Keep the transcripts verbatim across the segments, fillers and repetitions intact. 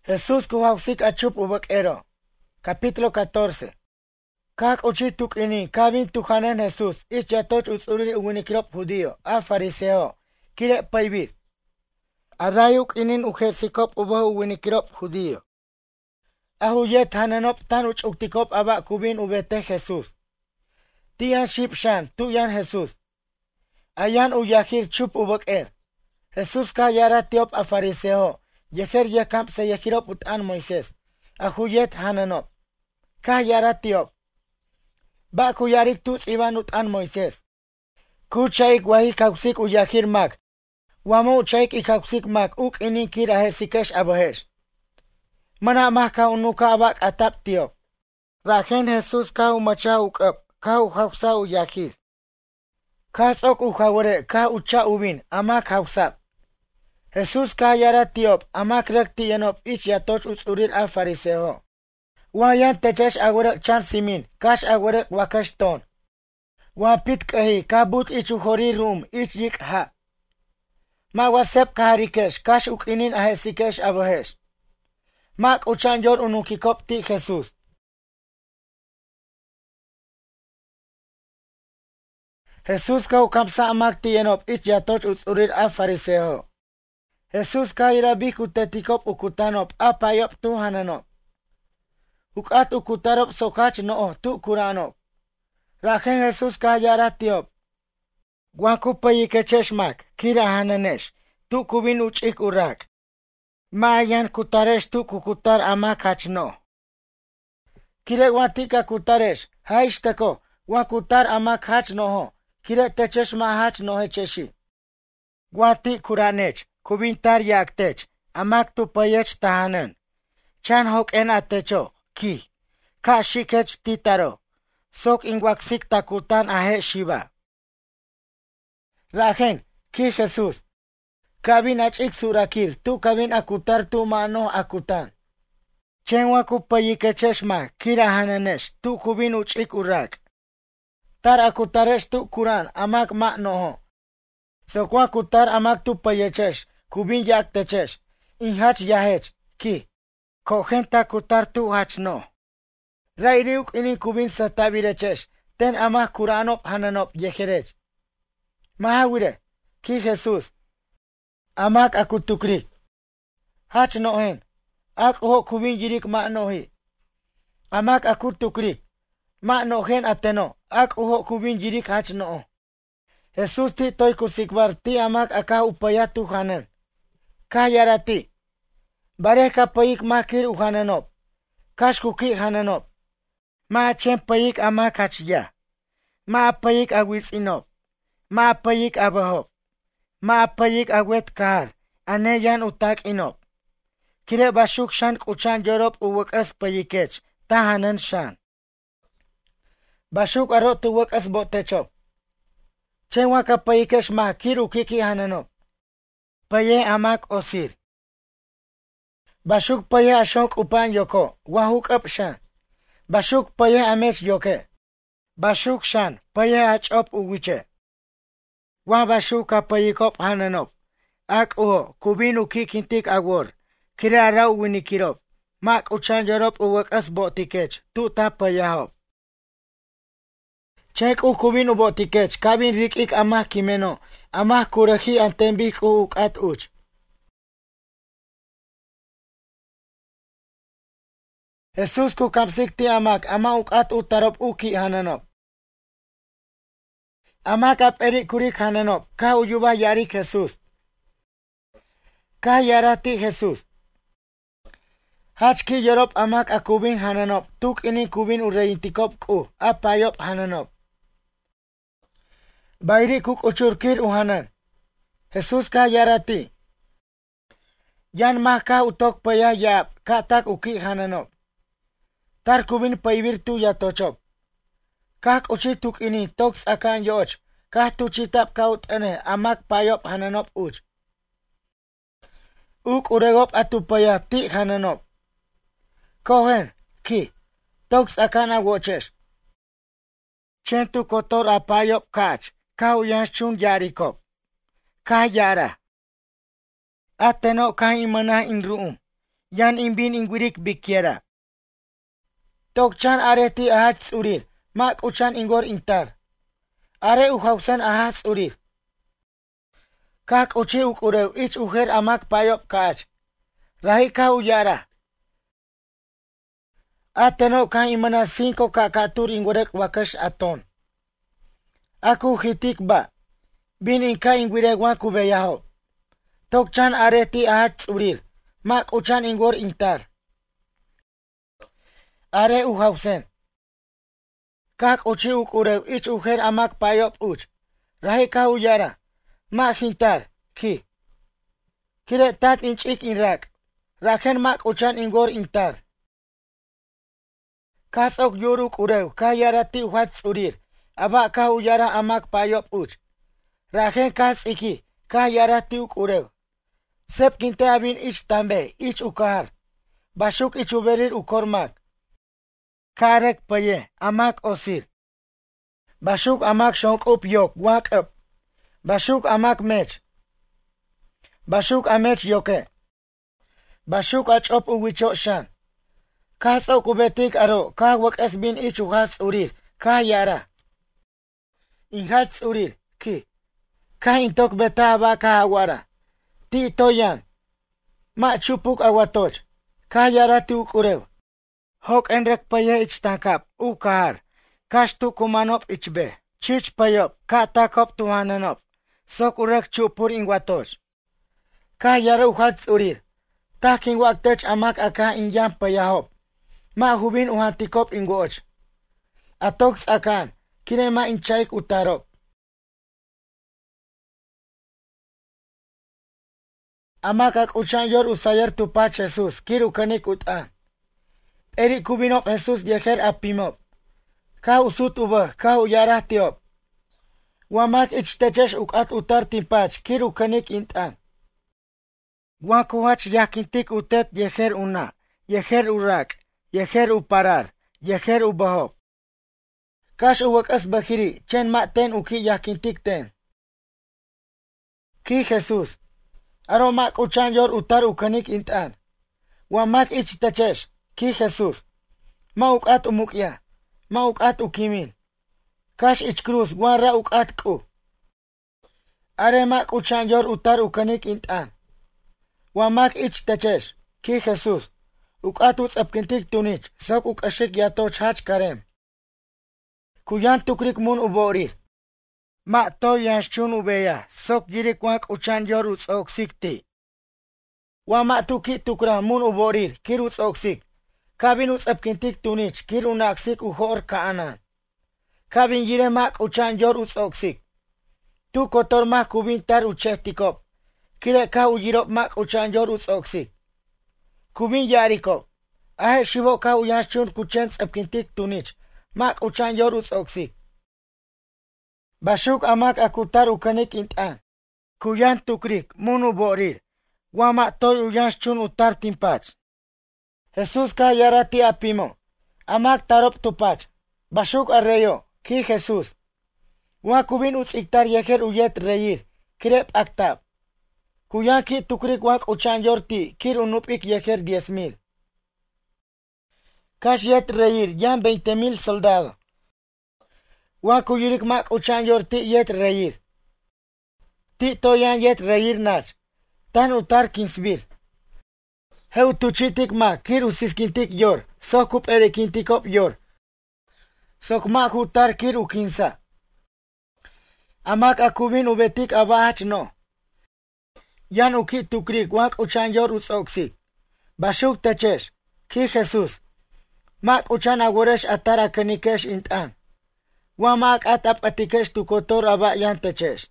Jesús kuhausik achup ubakero. Capítulo catorce. Kak uchi tukini, kabin tuhanen Jesús, is yatoch utsuri uwinikrop judío, a fariseo, kire paibir. Arayuk inin ujesikop ubo uwinikrop judío. Ahuyet hananop tan uch uktikop aba kubin ubete Jesús. Tiyan shipshan, tuyan Jesús. Ayan uyahir chup ubaker. Jesús ka yara tiop a fariseo, yeher yekamp se yehirop utan Moises. Ahuyet hananop. Ka yara tiop. Ba kuyarik tuts iban utan Moises. Kuchaik wahi kausik uyahir mak. Wamo uchaik ikausik mak uk inin kira hesikesh abohesh. Mana mah ka unuka abak atap tiop. Raken Jesús ka umacha ukap, ka uhausa uyahir. Ka sok uhawere, ka ucha ubin, amak hausap. Jesús ka yara tiop, amak rekti yanop ich yatoch utsurir al fariseo. Wayan techesh agwerek chan simin, kash agwerek wakash ton. Wapit kahi, kabut ich uhori rum, ich yik ha. Ma wasep kaharikesh, kash ukinin ahesikesh abohesh. Mak uchan yor unukikop ti Jesús. Jesús ka ukamsa amak ti yanop ich yatoch utsurir al fariseo. Jesús ka irabik utetikop ukutanop apayop tu hananop. Ukat ukutarop sokach noo tu kuranop. Rajen Jesús ka yara tiop. Guaku payikecheshmak kira hananesh tu kubin uchik urak. Mayan kutaresh tu kukutar amak hachno. Kire watika kutaresh haishtako wakutar amak hachnoho. Kire techesh mahach nohe cheshi. Guati kuranech. Kubintar yaktech, amak tu payech tahanan. Chan hok en atecho, ki. Ka shikech titaro. Sok ingwaksik takutan ahe shiva. Rajen, ki Jesús. Kabin achik surakir, tu kabin akutar tu mano akutan. Chen waku payikecheshma, kira hananesh, tu kubin uchik urak. Tar akutaresh tu kuran, amak ma noho. Sokwa kutar amak tu payechesh. Kubin yak techesh, inhach yahech, ki, kojenta kutar tu hach no. Rairiuk inin kubin satabirechesh, ten amah kuranop hananop yeherech. Mahawire, ki Jesús. Amak akutukrik. Hach nohen, ak ho kubin yirik ma nohi. Amak akutukrik. Ma nohen ateno, ak ho kubin yirik hach no. Jesús ti toy kusikbar ti amak aka upaya tu hanan. Ka yarati. Bareh ka payik makir uhananop. Kash kuki hananop. Ma chen payik amak hachya. Ma payik awis inop. Ma payik abahop. Ma payik awet kahar. Ane yan utak inop. Kire bashuk shan kuchan yorop uwakas payikech. Tahanan shan. Bashuk arot uwakas botechop. Chen waka payikesh ma kiru kiki hananop. Paye amak osir. Bashuk paye ashok upan yoko. Wahuk upshan. Bashuk paye amech yoke. Bashuk shan. Paye achop uwiche. Wah bashuk ka payikop hananop. Ak uho. Kubin ukikintik agwor. Kire araw winikirop. Mak uchan yorop uwakas botikech. Tuta payahop. Chek u kubin ubotikech. Kabin rikik amah kimeno. Amah kurahi antembik u ukat uch. Jesús ku kapsik ti amak ama ukat utarop uki hananop. Amak ap erik kurik hananop. Ka uyuba yarik Jesús. Ka yarati Jesús. Hach ki yorop amak akubin hananop. Tuk ini kubin ureintikop ku. Apayop hananop. Bayri kuk uchurkir uhanan. Jesús ka yarati. Yan mah ka utok paya yap. Ka tak uki hananop. Tar kubin paybir tu yatochop. Kak uchi tuk ini toks akan yoch. Kah tu chitap kaut ene amak payop hananop uch. Uk uregop atu paya ti hananop. Kohen, ki. Toks akan awochesh. Chen tu kotor apayop kach. Kau yang chung yarikop. Kah yara. Ateno kah imana inruum. yan imbin ingwirik bikiera. Tokchan areti ahach tsurir, mak uchan ingor intar. Are uhausan ahach tsurir. Kak uchi ukurew ich uher amak payop kaach. Rahi ka uyara. Ateno ka imana cinco kakatur ingorek wakash aton. Aku hitik ba. Bin inka ingwirek waku beyaho. Tokchan areti ahach tsurir, mak uchan ingor intar. Are uhausen. Kak uchi ukurew ich uher amak payop uch. Rahi ka uyara. Ma hintar, ki. Kire tat inchik inrak. Raken mak uchan ingor intar. Kasok yoruk urew ka yarati uhat tsurir. Aba ka uyara amak payop uch. Raken kas iki ka yarati uk urew. Sep kinte abin ich tambe ich ukahar. Bashuk ich uberir ukormak. Karek paye amak osir. Bashuk amak shonk up yok wak up. Bashuk amak mech. Bashuk amech yoke. Bashuk achop uwicho shan. Kasok ubetik aro ka wak es bin ich uhats urir ka yara. Inhats urir ki. Ka intok beta aba ka awara. Ti toyan. Ma chupuk awatoch. Ka yara ti ukurew. Hok enrek paye ich tangkap ukahar. Kashtu kumanop ichbe. Chich payop ka takop tuhananop. Sok urek chupur ingwatoch. Ka yara uhats urir. Taking waktech amak aka inyam payahop. Ma hubin uhantikop ingwoch. Atoks akan. Kine ma inchaik utarop. Amak ak uchan yor usayar tupach Jesus. Kiru kanik utan. Eri kubinop Jesus yeher apimop. Ka usut uba. Ka uyarah tiop. Wamak ichtechesh ukat utar timpach. Kiru kanik intan. Wakuhach yakintik utet yeher una. Yeher urak. Yeher uparar. Yeher ubahop. Kash uwakas bahiri. Chen ma ten uki yakintik ten. Ki Jesus. Aro mak uchan yor utar ukanik intan. Wamak ichtechesh. Ki Jesus. Ma ukat umukya. Ma ukat ukimin. Kash ich cruz wanra ukat ku. Are mak uchan yor utar ukanik intan. Wamak ich techesh. Ki Jesus. Ukat uts apkintik tunich. Sok ukashik yatoch hach karem. Kuyan tukrik mun uborir. Ma to yanshchun ubeya. Sok jirik wak uchan yor uts oksikti. Wama tuki tukra mun uborir. Kir uts oksik. Kabin uts apkintik tunich. Kir unaksik uhor kaanan. Kabin jire mak uchan yor uts oksik. Tu kotor mak kubin tar uchehtikop. Kire ka ujirop mak uchan yor uts oksik. Kubin yarikop. Ahe shivo ka uyanshchun kuchens apkintik tunich. Mak uchan yor uts oksik. Bashuk amak akutar ukanik intan. Kuyan tukrik munu borir. Wama toy uyanshchun utar timpach. Jesus ka yarati apimo. Amak tarop tupach. Bashuk arreyo. Ki Jesus. Wakubin uts iktar yeher uyet reir. Kirep aktab. Kuyan ki tukrik wak uchan yorti. Kir unupik yeher diez mil. Kash yet reir. Yan veinte mil soldado. Waku yirik mak uchan yorti yet reir. Ti toyan yet reir nach. Tan utar kinsbir. Heu tuchitik mak. Kir usiskintik yor. Sokup erekintikop yor. Sok mak utar kir ukinsa. Amak akubin ubetik abahach no. Yan uki tukrik wak uchan yor uts oksik. Bashuk techesh. Ki Jesus. Mak uchan agoresh atar akanikesh intan. Wamak atap atikesh tukotor aba yan techesh.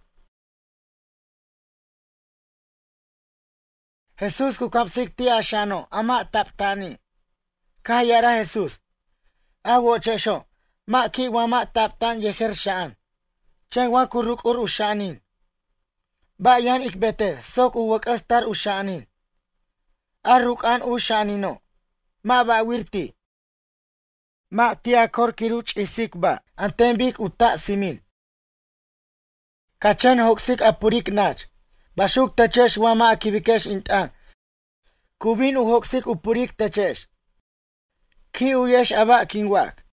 Jesus kukapsik ti ashano. Ama taptani. Kayara Jesus. Awo chesho. Ma ki wama taptan yeher shaan. Chen wakuruk ur ushanin. Ba yan ikbete. Sok uwakas tar ushanin. Arrukan ushanino. Ma ba wirti. Ma tia kor kiruch isik ba. Antembik uta simil. Kachen hoksik apurik nach. Bashuk techesh wama akibikesh intan. Kubin uhoksik upurik techesh. Ki uyesh aba kinwak.